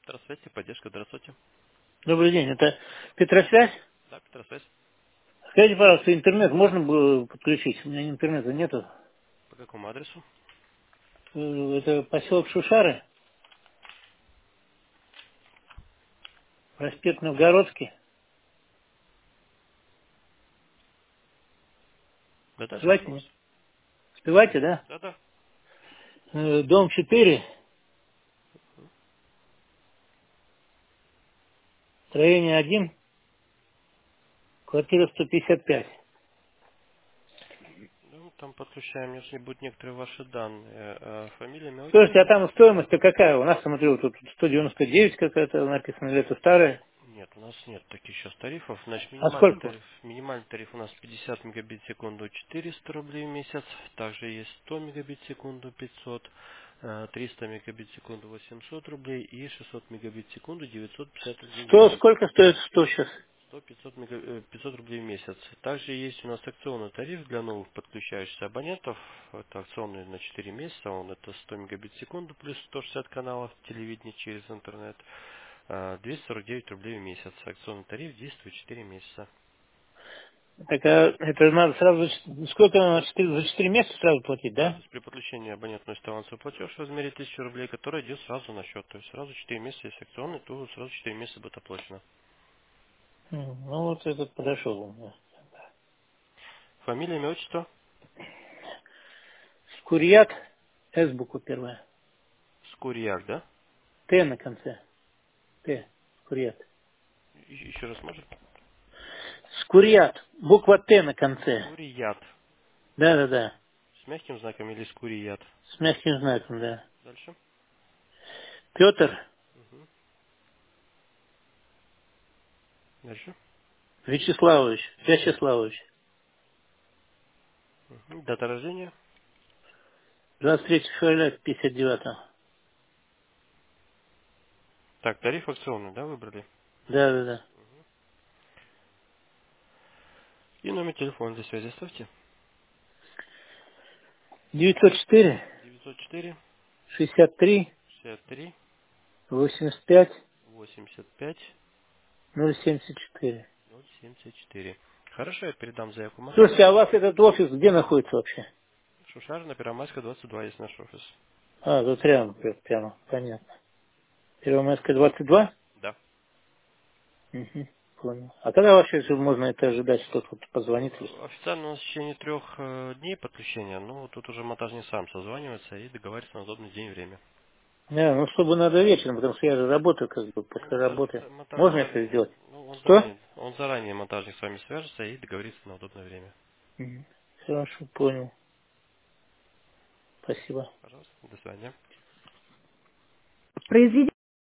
Здравствуйте, поддержка, здравствуйте. Добрый день, это Петросвязь. Да, Петросвязь. Скажите, пожалуйста, интернет можно было подключить? У меня интернета нету. По какому адресу? Это поселок Шушары, проспект Новгородский. Да, да, слушаю Успеваете, вас. нет? Успеваете, да? Да, да. Дом 4, строение 1, квартира 155. Ну, там подключаем, если будут некоторые ваши данные. Фамилия, имя, Слушайте, а отчество? там стоимость-то какая? У нас, смотрю, тут 199 какая-то написано, или это старая. Нет, у нас нет таких сейчас тарифов. Значит, А сколько? минимальный тариф у нас 50 мегабит в секунду 400 рублей в месяц. Также есть 100 мегабит в секунду 500, 300 мегабит в секунду 800 рублей и 600 мегабит в секунду 950 рублей в месяц. Сколько стоит 100 сейчас? 500 рублей в месяц. Также есть у нас акционный тариф для новых подключающихся абонентов. Это акционный на 4 месяца. Он это 100 мегабит в секунду плюс 160 каналов телевидения через интернет. 249 рублей в месяц. Акционный тариф действует 4 месяца. Так, а это надо сразу, сколько надо, за 4 месяца сразу платить, Да, то да? есть при подключении абонент вносит авансовый платеж в размере 1000 рублей, который идет сразу на счет. То есть сразу 4 месяца, если акционный, то сразу 4 месяца будет оплачено. Ну вот этот подошел у меня. Фамилия, имя, отчество? Скурьят, С буква первая. Скурьяк, да? Т на конце. Т. Скурьят. Еще раз можно? Скурьят. Буква Т на конце. Скурият. Да. С мягким знаком или скурият? С мягким знаком, да. Дальше. Петр Мгм. Дальше. Вячеславович. Вячеславович. Мгм. Дата рождения. 23 февраля 59-го. Так, тариф акционный, да, выбрали? Да. И номер телефона для связи ставьте. 904 904 63 63 85 85 074. 074. Хорошо, я передам заявку Слушайте, менеджеру. а у вас этот офис где находится вообще? Шушар на Первомайска 22 есть наш офис. А, тут рядом, прямо, понятно. Первомайская 22? Да. Угу, понял. А когда вообще же можно это ожидать, что кто-то позвонит? Официально у нас в течение 3 дней подключения, но тут уже монтажник сам созванивается и договаривается на удобный день и время. Да, ну чтобы надо вечером, потому что я же работаю как бы Ну, после работы. монтажник Можно это заранее, сделать? ну, Что? он заранее монтажник с вами свяжется и договорится на удобное время. Мгм. Хорошо, понял. Спасибо. Пожалуйста, до свидания. Произведение.